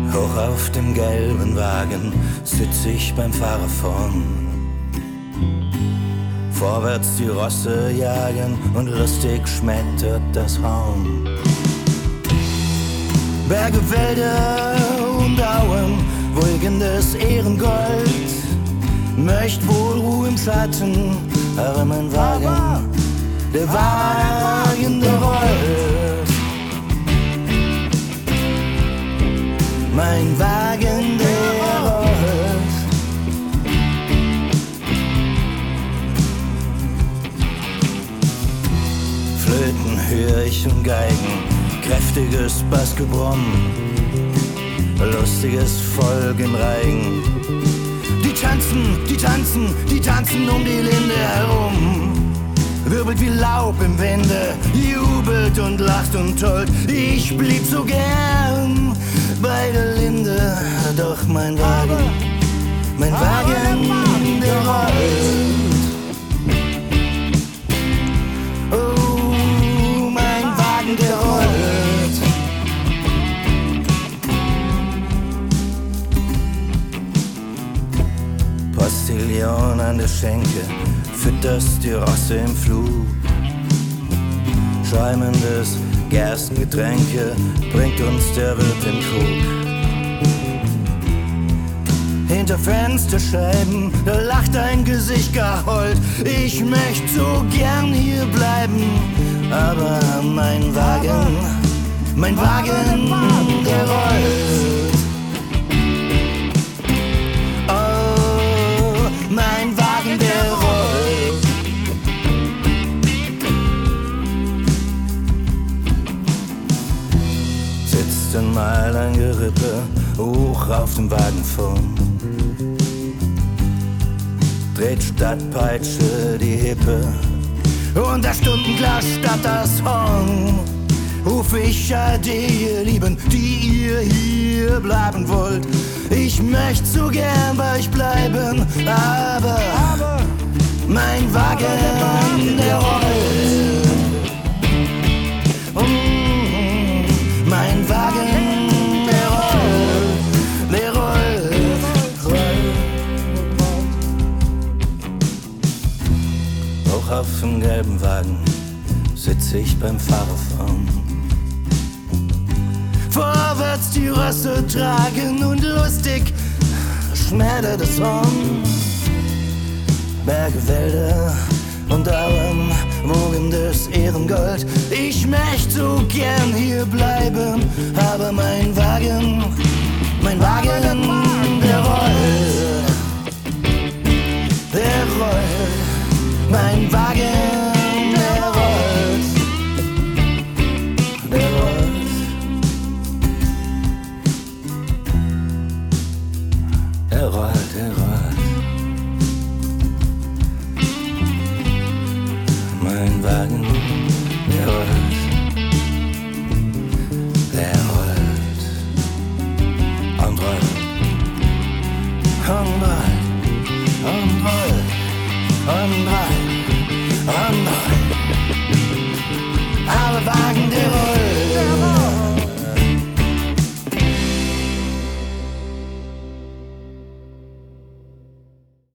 Hoch auf dem gelben Wagen sitz ich beim Fahrer vorn. Vorwärts die Rosse jagen und lustig schmettert das Horn. Berge, Wälder und Auen, wohlgendes Ehrengold, möcht wohl Ruhe im Schatten, aber mein Wagen, der Wagen, der rollt. Mein Wagen, der rollt. Flöten hör ich und Geigen, kräftiges Bassgebrumm, lustiges Volk im Reigen. Die tanzen um die Linde herum. Wirbelt wie Laub im Winde, jubelt und lacht und tollt. Ich blieb so gern bei der Linde, doch mein Wagen, der rollt. Oh, mein Wagen, der rollt. Postillion an der Schenke, fütterst die Rosse im Flug. Schäumendes Gerstengetränke bringt uns der Wirt im Krug. Hinter Fensterscheiben, da lacht ein Gesicht gar hold. Ich möcht so gern hier bleiben, aber mein Wagen, der rollt. Oh, mein Wagen, der rollt. Sitzt einmal ein Gerippe hoch auf dem Wagen vorn. Dreht Stadtpeitsche die Hippe und das Stundenglas statt das Horn. Ruf ich ade, ihr Lieben, die ihr hier bleiben wollt. Ich möcht so gern bei euch bleiben, aber mein Wagen, der rollt. Mein Wagen, der rollt, der rollt, rollt. Hoch auf dem gelben Wagen sitz ich beim Fahrer vorn. Vorwärts die Rosse tragen und lustig schmettert das Horn. Berge, Wälder und Auen, wogendes Ehrengold. Ich möcht so gern hier bleiben, aber mein Wagen, der rollt. Der rollt, mein Wagen, der rollt. Der rollt. Der rollt, der rollt. Mein Wagen, der rollt. Der rollt. Und rollt. Und rollt. Und rollt. Und rollt. Und rollt. Aber Wagen,